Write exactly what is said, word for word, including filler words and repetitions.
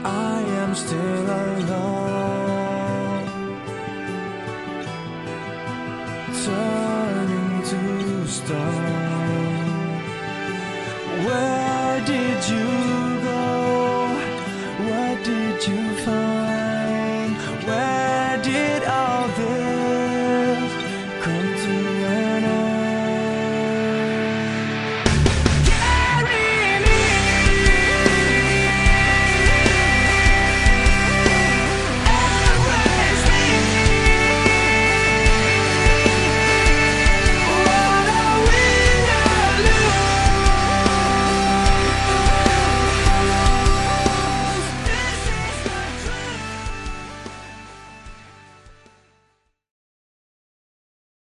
I am still alone, turning to stone. Where did you go? What did you find?